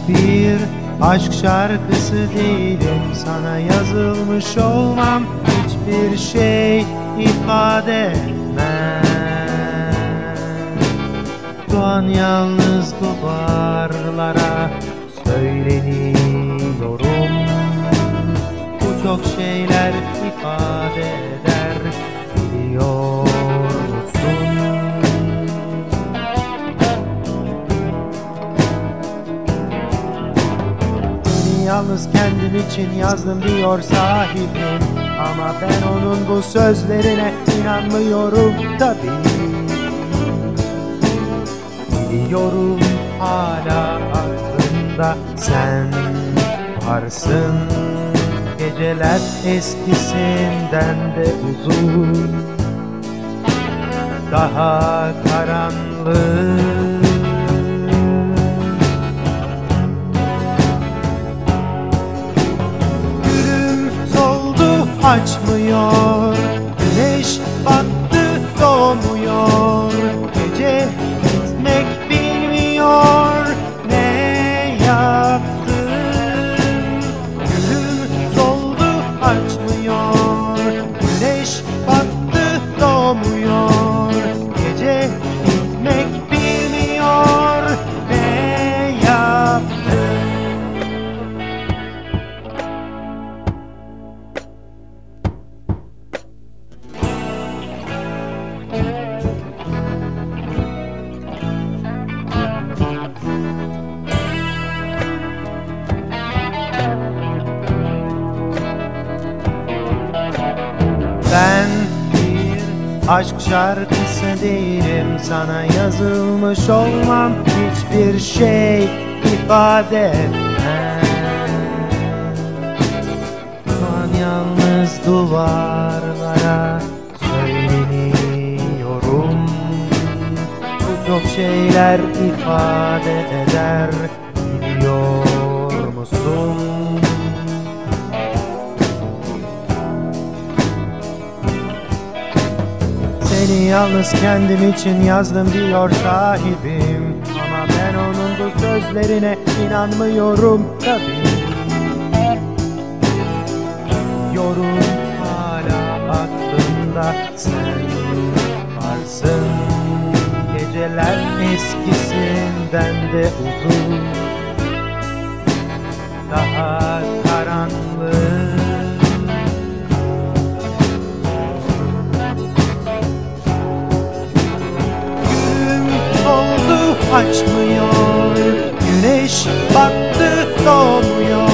bir aşk şarkısı değilim, sana yazılmış olmam hiçbir şey ifade etmez. Doğan yalnız duvarlara söyleniyorum, bu çok şeyler ifade eder, biliyor musun? Yalnız kendim için yazdım diyor sahibim, ama ben onun bu sözlerine inanmıyorum tabii. Biliyorum hala aklımda sen varsın, geceler eskisinden de uzun, daha karanlık. Açmıyor, güneş battı doğmuyor, gece gitmek bilmiyor, ne yaptın? Gülüm soldu açmıyor, güneş battı doğmuyor, gece gitmek bilmiyor, ne yaptın? Ben bir aşk şarkısı değilim, sana yazılmış olmam hiçbir şey ifade etmez. Şu an yalnız duvarlara söyleniyorum, bu çok şeyler ifade eder, biliyor musun? Seni yalnız kendim için yazdım diyor sahibim, ama ben onun bu sözlerine inanmıyorum tabii. Yorum hala aklımda sen varsın, geceler eskisinden de uzun, daha karanlık. Açmıyor, güneş battı doğmuyor,